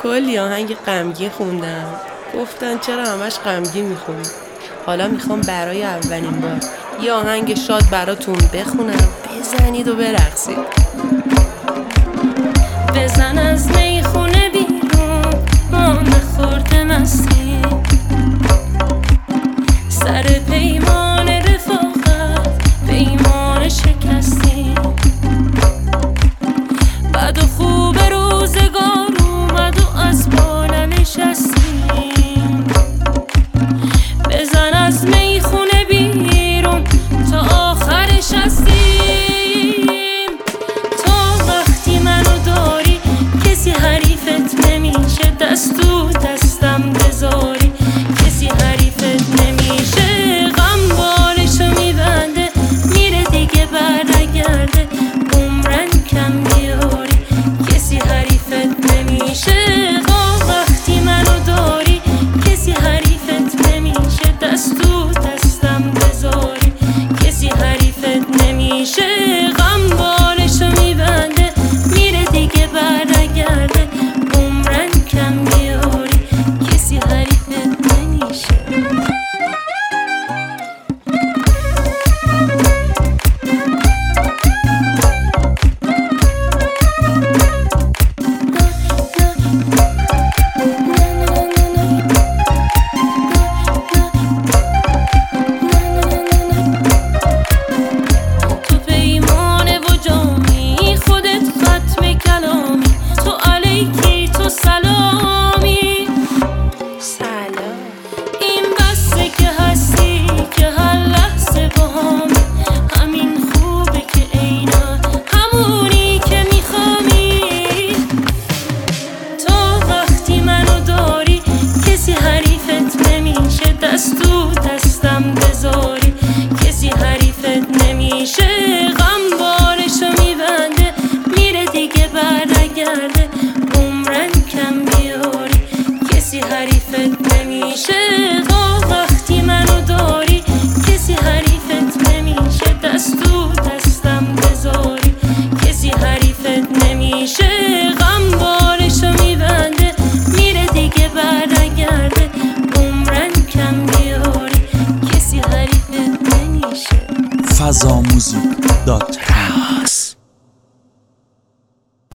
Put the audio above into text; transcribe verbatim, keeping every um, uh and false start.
کلی آهنگ غمگین خوندم، گفتن چرا همش غمگین میخونی. حالا میخوام برای اولین بار یه آهنگ شاد براتون بخونم، بزنید و برقصید. بزن از میخونه بیرون، ما نخورده مستی، سر پیمان رفاقت پیمان شکستی. بد و خوب روزگار اومد و از بالا نشستیم. بزن از میخونه بیرون تا آخرش هستیم. تا وقتی منو داری کسی حریفت نمیشه، دست تو دستم بذاری کسی حریفت نمیشه. غم بالشو میبنده میره دیگه برنگرده، عمرن کم میاری کسی حریفت نمیشه. تا وقتی منو داری کسی حریفت نمیشه، دست تو دستم بذاری کسی حریفت نمیشه. غم بالشو میبنده میره دیگه برنگرده، عمرن کم میاری کسی حریفت نمیشه. دست تو دستم بذاری کسی حریفت نمیشه. غم بالشو میبنده میره دیگه برنگرده، عمرن کم میاری کسی حریفت نمیشه. تا وقتی منو داری کسی حریفت نمیشه، دست تو دستم بذاری کسی حریفت نمیشه. غم بالشو میبنده میره دیگه برنگرده، عمرن کم میاری کسی حریفت نمیشه. فضاموزیک دات